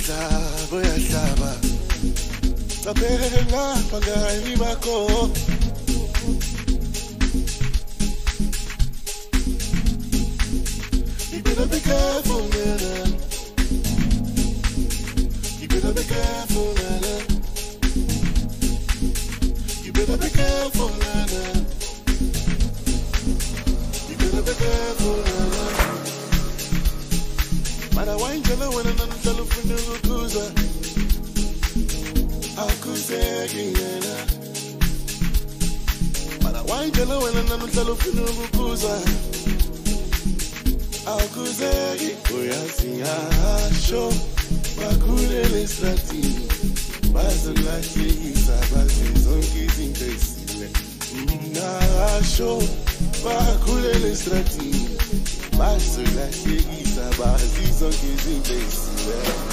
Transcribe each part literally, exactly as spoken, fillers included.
Umhlaba uyahlaba Qaphela bangani bakho You better be careful, man. You better be careful, man. You better be careful, man. You better be careful, man. Mara wine jala when I'm not jala for no kuza. Akuze gina. Mara wine jala when I'm not jala for no kuza. Akuzegi uyasinya show bakule lestrati bazula kisa bazizonke izintesile na show bakule lestrati bazula kisa bazizonke izintesile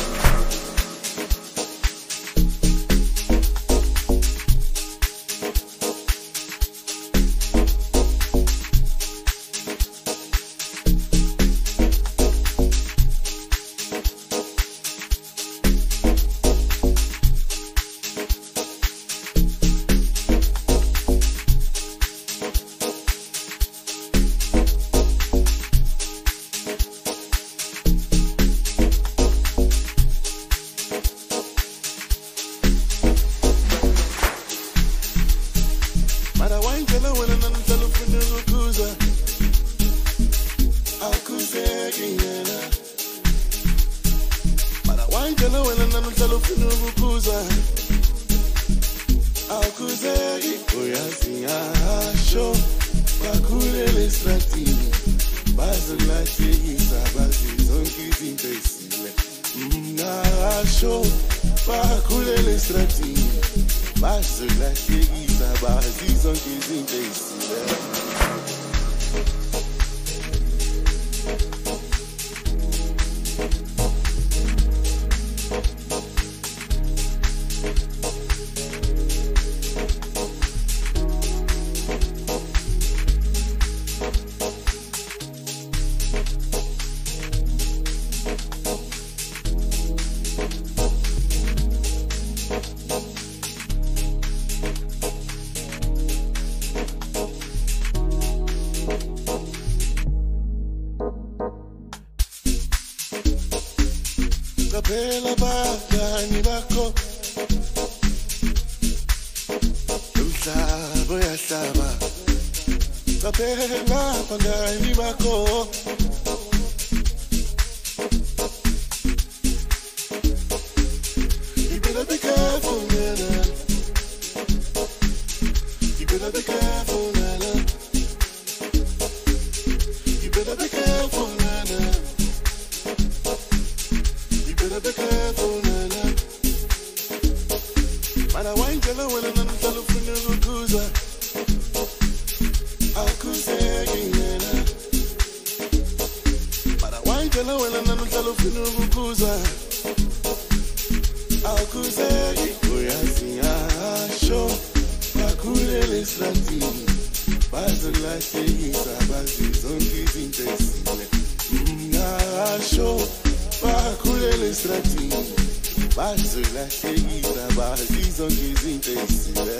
Qaphela bangani bakho Umhlaba uyahlaba Qaphela bangani bakho You better be careful, man. You better be careful, man. You better be careful, man. You better be careful, nana. Mana wine jala when I'm not jala for no kuza. Akuze gina. Mana wine jala when I'm not jala for no kuza. Akuze uyasinya show. Bakule lestrati. Bazula kisa bazizonke izintesile. Na show. Bakule lestrati bazula kisa bazizonke izintesile